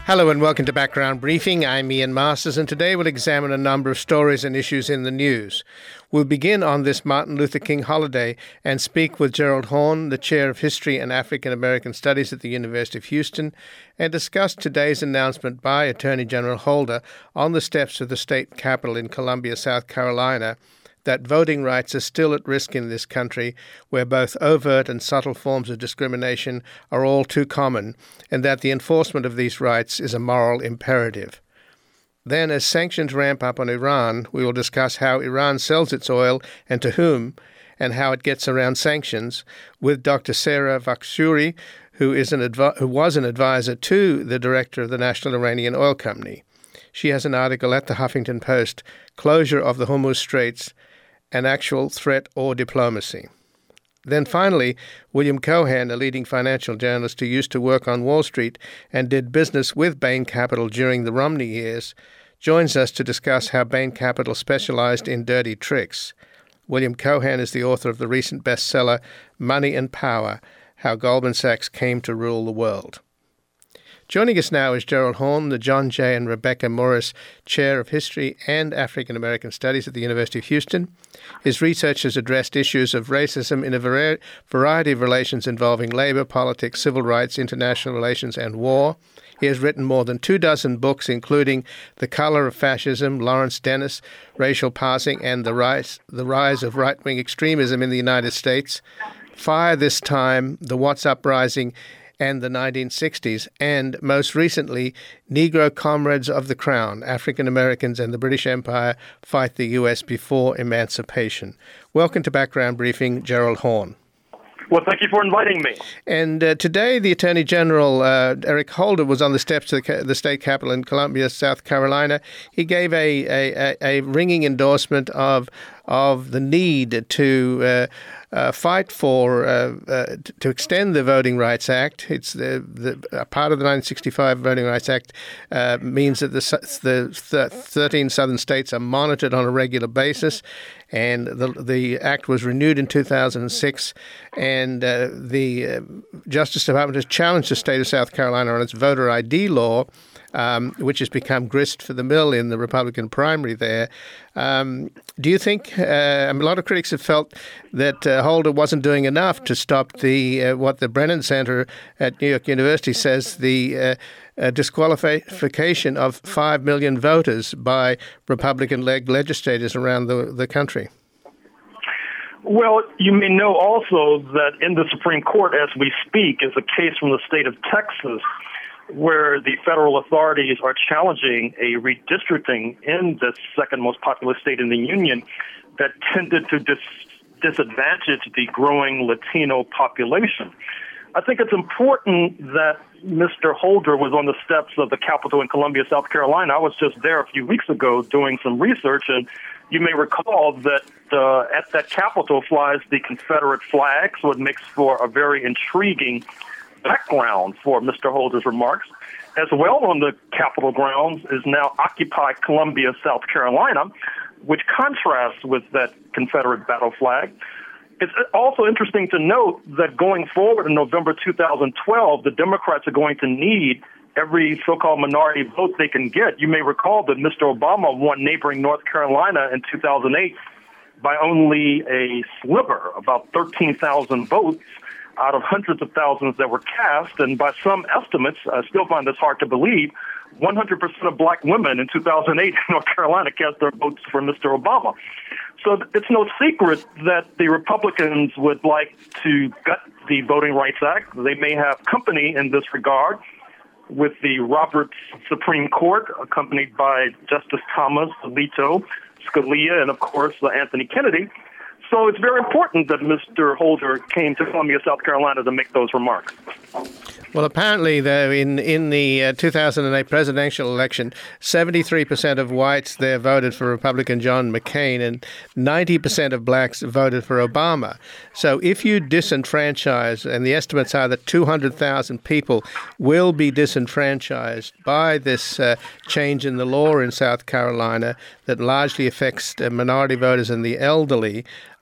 Hello and welcome to Background Briefing. I'm Ian Masters, and today we'll examine a number of stories and issues in the news. We'll begin on this Martin Luther King holiday and speak with Gerald Horne, the Chair of History and African American Studies at the University of Houston, and discuss today's announcement by Attorney General Holder on the steps of the state capitol in Columbia, South Carolina, that voting rights are still at risk in this country, where both overt and subtle forms of discrimination are all too common, and that the enforcement of these rights is a moral imperative. Then, as sanctions ramp up on Iran, we will discuss how Iran sells its oil and to whom, and how it gets around sanctions, with Dr. Sarah Vakhturi, who was an advisor to the director of the National Iranian Oil Company. She has an article at the Huffington Post, Closure of the Hormuz Straits, an Actual Threat or Diplomacy. Then finally, William Cohan, a leading financial journalist who used to work on Wall Street and did business with Bain Capital during the Romney years, joins us to discuss how Bain Capital specialized in dirty tricks. William Cohan is the author of the recent bestseller, Money and Power: How Goldman Sachs Came to Rule the World. Joining us now is Gerald Horne, the John J. and Rebecca Morris Chair of History and African American Studies at the University of Houston. His research has addressed issues of racism in a variety of relations involving labor, politics, civil rights, international relations, and war. He has written more than 24 books, including The Color of Fascism, Lawrence Dennis, Racial Passing, and the Rise of Right-Wing Extremism in the United States, Fire This Time, The Watts Uprising, and the 1960s, and most recently, Negro Comrades of the Crown, African Americans and the British Empire Fight the U.S. Before Emancipation. Welcome to Background Briefing, Gerald Horne. Well, thank you for inviting me. And today, the Attorney General, Eric Holder, was on the steps of the state capitol in Columbia, South Carolina. He gave a ringing endorsement of the need to fight for to extend the Voting Rights Act. It's the part of the 1965 Voting Rights Act means that the 13 southern states are monitored on a regular basis, and the act was renewed in 2006. And the Justice Department has challenged the state of South Carolina on its voter ID law, which has become grist for the mill in the Republican primary there. Do you think, a lot of critics have felt that Holder wasn't doing enough to stop what the Brennan Center at New York University says the disqualification of 5 million voters by Republican-led legislators around the country? Well, you may know also that in the Supreme Court, as we speak, is a case from the state of Texas where the federal authorities are challenging a redistricting in the second most populous state in the union that tended to disadvantage the growing Latino population. I think it's important that Mr. Holder was on the steps of the Capitol in Columbia, South Carolina. I was just there a few weeks ago doing some research, and you may recall that at that Capitol flies the Confederate flag, so it makes for a very intriguing background for Mr. Holder's remarks. As well on the Capitol grounds is now Occupy Columbia, South Carolina, which contrasts with that Confederate battle flag. It's also interesting to note that going forward in November 2012, the Democrats are going to need every so-called minority vote they can get. You may recall that Mr. Obama won neighboring North Carolina in 2008 by only a sliver, about 13,000 votes out of hundreds of thousands that were cast. And by some estimates, I still find this hard to believe, 100% of black women in 2008 in North Carolina cast their votes for Mr. Obama. So it's no secret that the Republicans would like to gut the Voting Rights Act. They may have company in this regard with the Roberts Supreme Court, accompanied by Justice Thomas, Alito, Scalia, and of course Anthony Kennedy. So it's very important that Mr. Holder came to Columbia, South Carolina to make those remarks. Well, apparently, though, in the 2008 presidential election, 73% of whites there voted for Republican John McCain, and 90% of blacks voted for Obama. So if you disenfranchise, and the estimates are that 200,000 people will be disenfranchised by this change in the law in South Carolina that largely affects minority voters and the elderly,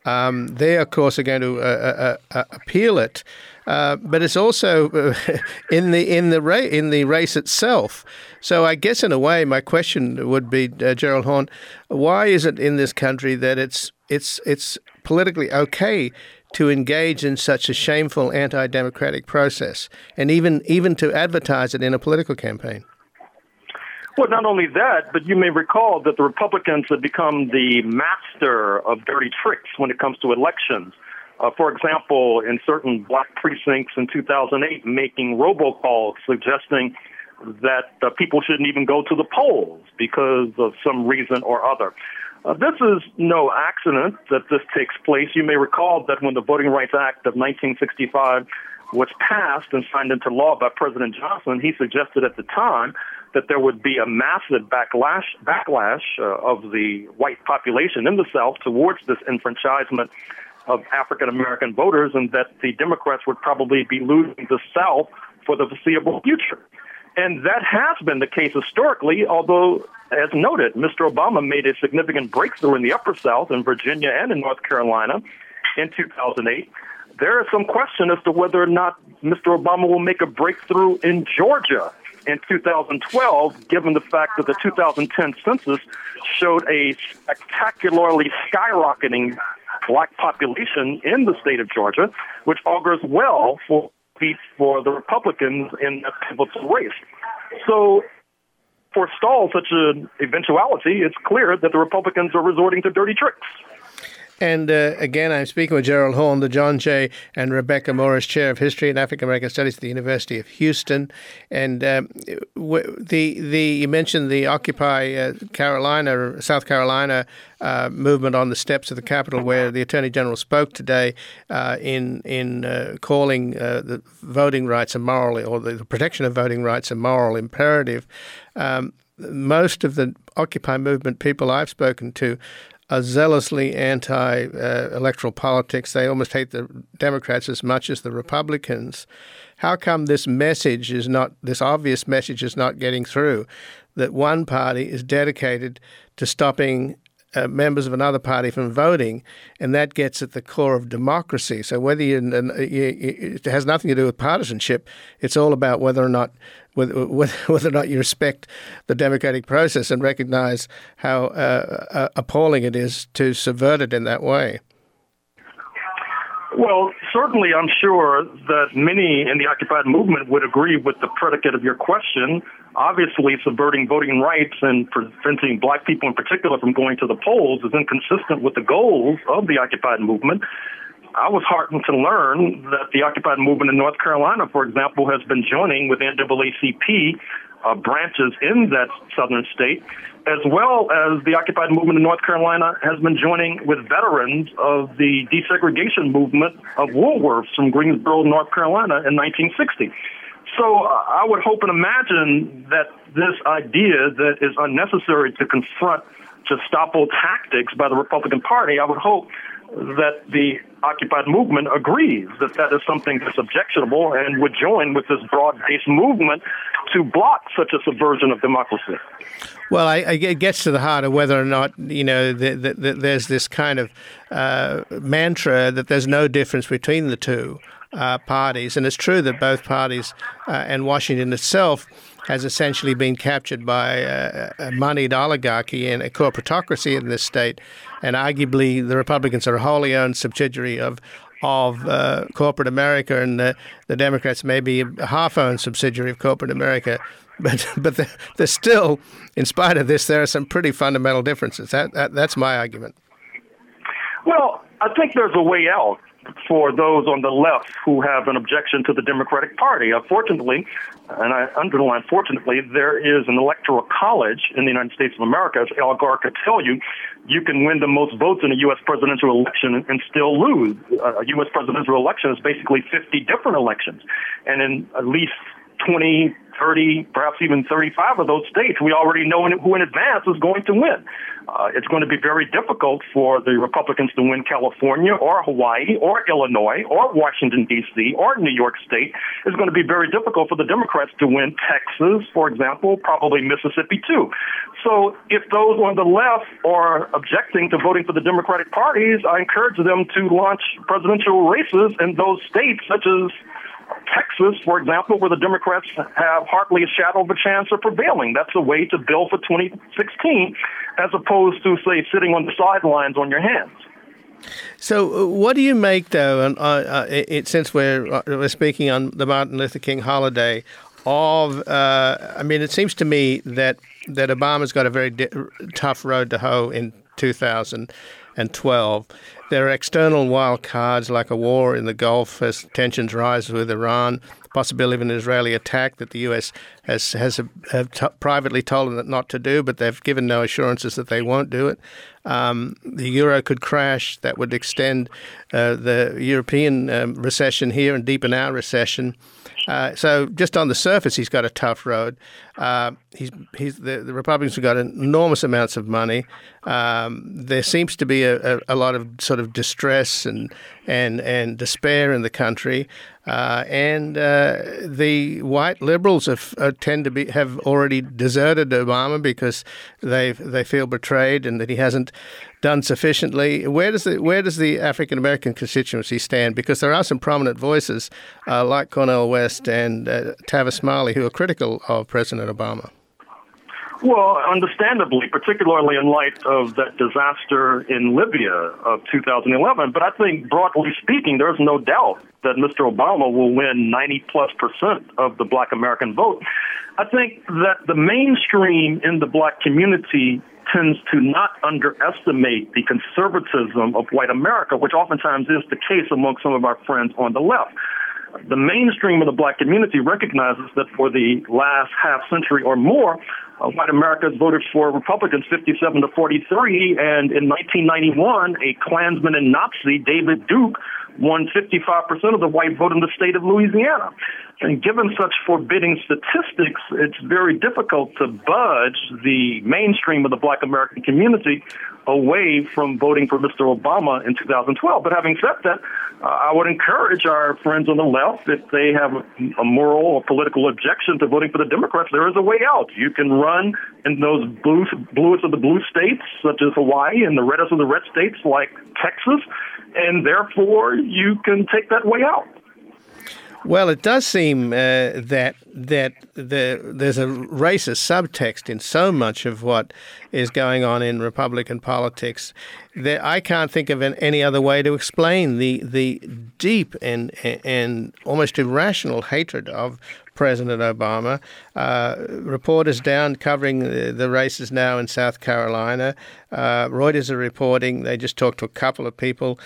They, of course, are going to appeal it. But it's also in the race itself. So I guess in a way, my question would be, Gerald Horne, why is it in this country that it's politically okay to engage in such a shameful anti-democratic process, and even to advertise it in a political campaign? Well, not only that, but you may recall that the Republicans have become the master of dirty tricks when it comes to elections. For example, in certain black precincts in 2008, making robocalls suggesting that people shouldn't even go to the polls because of some reason or other. This is no accident that this takes place. You may recall that when the Voting Rights Act of 1965 was passed and signed into law by President Johnson, he suggested at the time that there would be a massive backlash of the white population in the South towards this enfranchisement of African-American voters, and that the Democrats would probably be losing the South for the foreseeable future. And that has been the case historically, although, as noted, Mr. Obama made a significant breakthrough in the Upper South, in Virginia and in North Carolina in 2008. There is some question as to whether or not Mr. Obama will make a breakthrough in Georgia in 2012, given the fact that the 2010 census showed a spectacularly skyrocketing black population in the state of Georgia, which augurs well for the Republicans in that pivotal race. So, forestall such an eventuality, it's clear that the Republicans are resorting to dirty tricks. And again, I'm speaking with Gerald Horne, the John J. and Rebecca Morris Chair of History and African American Studies at the University of Houston. And you mentioned the Occupy South Carolina movement on the steps of the Capitol, where the Attorney General spoke today in calling the voting rights a moral, or the protection of voting rights a moral imperative. Most of the Occupy movement people I've spoken to are zealously anti-electoral politics. They almost hate the Democrats as much as the Republicans. How come this obvious message is not getting through, that one party is dedicated to stopping members of another party from voting, and that gets at the core of democracy? So it has nothing to do with partisanship. It's all about whether or not you respect the democratic process and recognize how appalling it is to subvert it in that way. Well, certainly I'm sure that many in the Occupied movement would agree with the predicate of your question. Obviously, subverting voting rights and preventing black people in particular from going to the polls is inconsistent with the goals of the Occupied movement. I was heartened to learn that the Occupied movement in North Carolina, for example, has been joining with NAACP branches in that southern state, as well as the Occupied movement in North Carolina has been joining with veterans of the desegregation movement of Woolworths from Greensboro, North Carolina in 1960. So I would hope and imagine that this idea that is unnecessary to confront Gestapo tactics by the Republican Party, I would hope that the Occupied movement agrees that that is something that's objectionable and would join with this broad-based movement to block such a subversion of democracy. Well, it gets to the heart of whether or not, there's this kind of mantra that there's no difference between the two parties. And it's true that both parties and Washington itself has essentially been captured by a moneyed oligarchy and a corporatocracy in this state. And arguably, the Republicans are a wholly owned subsidiary of corporate America, and the Democrats may be a half-owned subsidiary of corporate America. But there's still, in spite of this, there are some pretty fundamental differences. That's my argument. Well, I think there's a way out for those on the left who have an objection to the Democratic Party. Unfortunately, and I underline fortunately, there is an electoral college in the United States of America. As Al Gore could tell you, you can win the most votes in a U.S. presidential election and still lose. A U.S. presidential election is basically 50 different elections. And in at least 20 30, perhaps even 35 of those states, we already know who in advance is going to win. It's going to be very difficult for the Republicans to win California or Hawaii or Illinois or Washington, D.C. or New York State. It's going to be very difficult for the Democrats to win Texas, for example, probably Mississippi, too. So if those on the left are objecting to voting for the Democratic parties, I encourage them to launch presidential races in those states, such as Texas, for example, where the Democrats have hardly a shadow of a chance of prevailing. That's a way to build for 2016, as opposed to, say, sitting on the sidelines on your hands. So what do you make, though, since we're speaking on the Martin Luther King holiday, of, it seems to me that Obama's got a very tough road to hoe in 2012. There are external wild cards like a war in the Gulf as tensions rise with Iran, the possibility of an Israeli attack that the U.S. has privately told them not to do, but they've given no assurances that they won't do it. The euro could crash. That would extend the European recession here and deepen our recession. So just on the surface, he's got a tough road. The Republicans have got enormous amounts of money. There seems to be a lot of sort of distress and despair in the country, and the white liberals have already deserted Obama because they feel betrayed and that he hasn't done sufficiently. Where does the African American constituency stand? Because there are some prominent voices like Cornel West and Tavis Smiley who are critical of President Obama. Well, understandably, particularly in light of that disaster in Libya of 2011. But I think, broadly speaking, there's no doubt that Mr. Obama will win 90+% of the Black American vote. I think that the mainstream in the Black community tends to not underestimate the conservatism of white America, which oftentimes is the case among some of our friends on the left. The mainstream of the Black community recognizes that for the last half century or more, white America has voted for Republicans 57 to 43, and in 1991, a Klansman and Nazi, David Duke, won 55% of the white vote in the state of Louisiana. And given such forbidding statistics, it's very difficult to budge the mainstream of the Black American community away from voting for Mr. Obama in 2012. But having said that, I would encourage our friends on the left, if they have a moral or political objection to voting for the Democrats, there is a way out. You can run in those bluest of the blue states, such as Hawaii, and the reddest of the red states like Texas, and therefore you can take that way out. Well, it does seem that there's a racist subtext in so much of what is going on in Republican politics that I can't think of any other way to explain the deep and almost irrational hatred of President Obama. Reporters down covering the races now in South Carolina. Reuters are reporting, they just talked to a couple of people.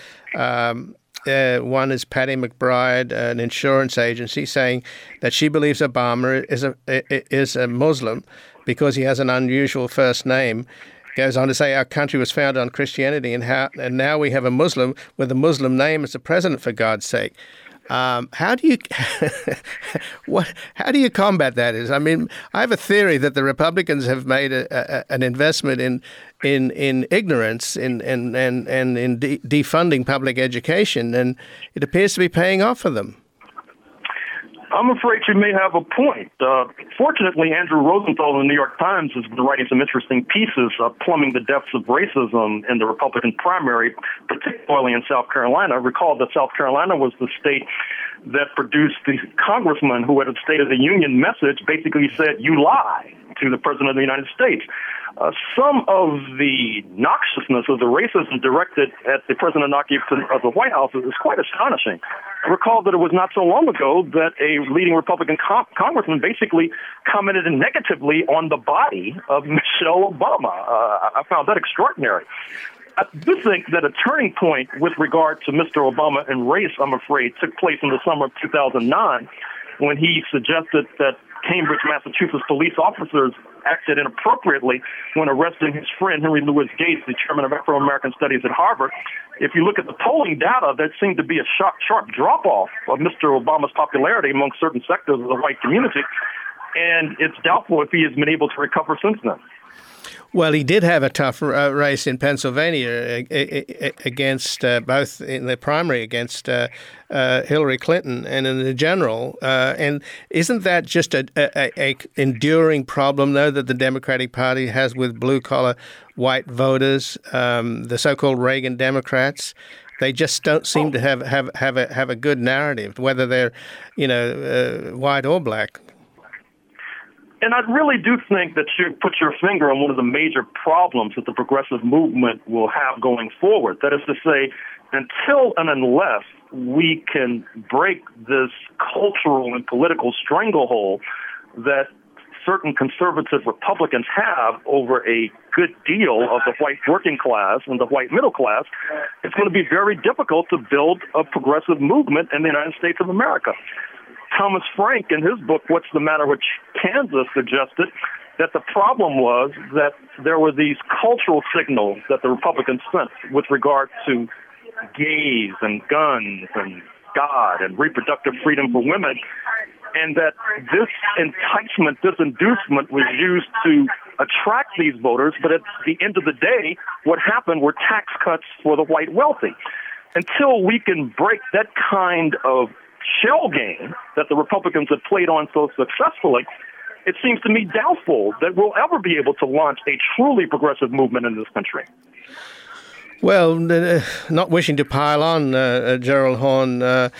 One is Patty McBride, an insurance agency, saying that she believes Obama is a Muslim because he has an unusual first name. Goes on to say our country was founded on Christianity and now we have a Muslim with a Muslim name as the president, for God's sake. How do you combat that? I have a theory that the Republicans have made an investment in ignorance and in defunding public education, and it appears to be paying off for them. I'm afraid you may have a point. Fortunately, Andrew Rosenthal in the New York Times has been writing some interesting pieces plumbing the depths of racism in the Republican primary, particularly in South Carolina. Recall that South Carolina was the state that produced the congressman who, at a State of the Union message, basically said, "You lie," to the President of the United States. Some of the noxiousness of the racism directed at the president occupant of the White House is quite astonishing. I recall that it was not so long ago that a leading Republican congressman basically commented negatively on the body of Michelle Obama. I found that extraordinary. I do think that a turning point with regard to Mr. Obama and race, I'm afraid, took place in the summer of 2009 when he suggested that Cambridge, Massachusetts police officers acted inappropriately when arresting his friend Henry Louis Gates, the chairman of Afro-American Studies at Harvard. If you look at the polling data, there seemed to be a sharp drop-off of Mr. Obama's popularity among certain sectors of the white community. and it's doubtful if he has been able to recover since then. Well, he did have a tough race in Pennsylvania against both in the primary against Hillary Clinton and in the general. And isn't that just a enduring problem, though, that the Democratic Party has with blue-collar white voters, the so-called Reagan Democrats? They just don't seem to have a good narrative, whether they're, white or black. And I really do think that you put your finger on one of the major problems that the progressive movement will have going forward. That is to say, until and unless we can break this cultural and political stranglehold that certain conservative Republicans have over a good deal of the white working class and the white middle class, it's going to be very difficult to build a progressive movement in the United States of America. Thomas Frank, in his book, What's the Matter with Kansas, suggested that the problem was that there were these cultural signals that the Republicans sent with regard to gays and guns and God and reproductive freedom for women, and that this enticement, this inducement was used to attract these voters, but at the end of the day, what happened were tax cuts for the white wealthy. Until we can break that kind of shell game that the Republicans have played on so successfully, it seems to me doubtful that we'll ever be able to launch a truly progressive movement in this country. Well, not wishing to pile on, Gerald Horne,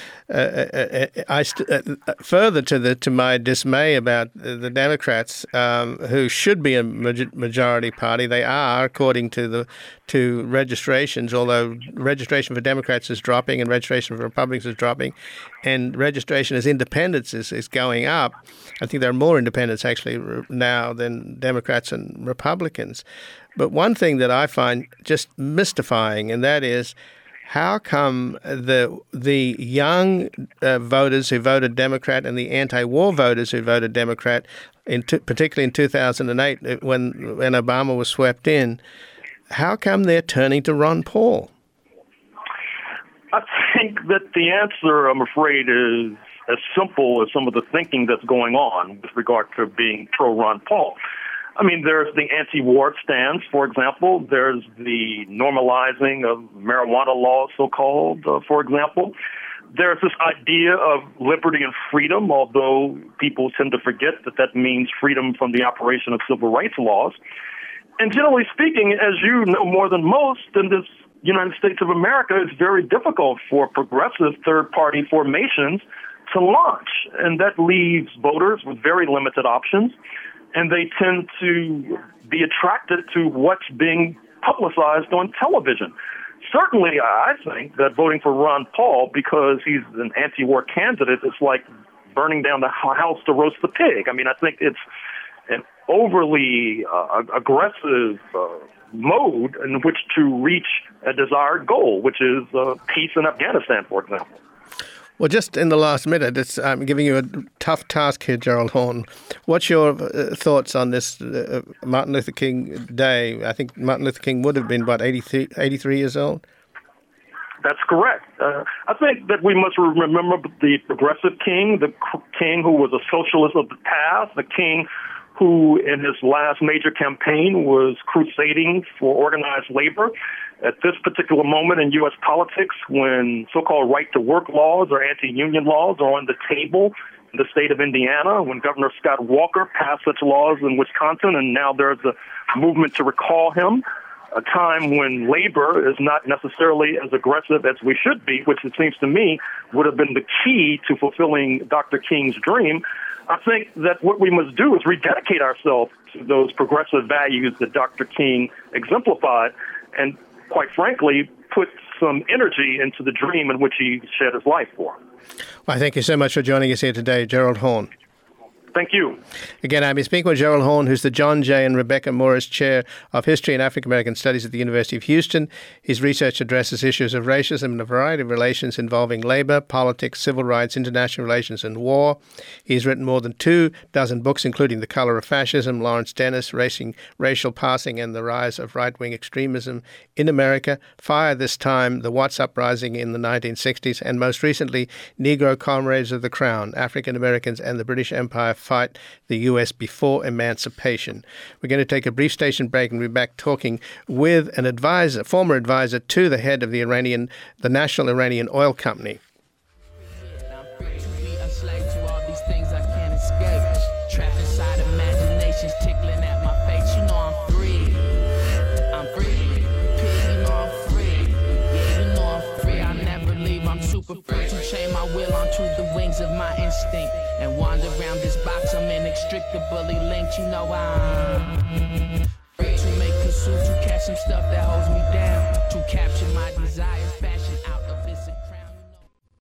further to my dismay about the Democrats, who should be a majority party. They are, according to registrations, although registration for Democrats is dropping and registration for Republicans is dropping, and registration as independents is going up. I think there are more independents actually now than Democrats and Republicans. But one thing that I find just mystifying, and that is, how come the young voters who voted Democrat and the anti-war voters who voted Democrat, particularly in 2008 when Obama was swept in, how come they're turning to Ron Paul? I think that the answer, I'm afraid, is as simple as some of the thinking that's going on with regard to being pro-Ron Paul. I mean, there's the anti-war stance, for example. There's the normalizing of marijuana laws, so-called, for example. There's this idea of liberty and freedom, although people tend to forget that that means freedom from the operation of civil rights laws. And generally speaking, as you know more than most, in this United States of America, it's very difficult for progressive third-party formations to launch. And that leaves voters with very limited options. And they tend to be attracted to what's being publicized on television. Certainly, I think that voting for Ron Paul because he's an anti-war candidate is like burning down the house to roast the pig. I mean, I think it's an overly aggressive mode in which to reach a desired goal, which is peace in Afghanistan, for example. Well, just in the last minute, I'm giving you a tough task here, Gerald Horne. What's your thoughts on this Martin Luther King Day? I think Martin Luther King would have been, 83 years old? That's correct. I think that we must remember the progressive king, the king who was a socialist of the past, the king who in his last major campaign was crusading for organized labor. At this particular moment in U.S. politics, when so-called right-to-work laws or anti-union laws are on the table in the state of Indiana, when Governor Scott Walker passed such laws in Wisconsin, and now there's a movement to recall him, a time when labor is not necessarily as aggressive as we should be, which it seems to me would have been the key to fulfilling Dr. King's dream. I think that what we must do is rededicate ourselves to those progressive values that Dr. King exemplified and, quite frankly, put some energy into the dream in which he shed his life for. Well, thank you so much for joining us here today, Gerald Horne. Thank you. Again, I've been speaking with Gerald Horne, who's the John J. and Rebecca Morris Chair of History and African American Studies at the University of Houston. His research addresses issues of racism and a variety of relations involving labor, politics, civil rights, international relations, and war. He's written more than 24 books, including The Color of Fascism, Lawrence Dennis, Racial Passing, and the Rise of Right-Wing Extremism in America, Fire This Time, The Watts Uprising in the 1960s, and most recently, Negro Comrades of the Crown, African Americans and the British Empire fight the U.S. before emancipation. We're going to take a brief station break and we'll be back talking with an advisor, former advisor to the head of the National Iranian Oil Company. To chain my will onto the wings of my instinct and wander around this box. I'm inextricably linked. You know I'm free to make pursuit, to catch some stuff that holds me down, to capture my desires, fashion out of this crown.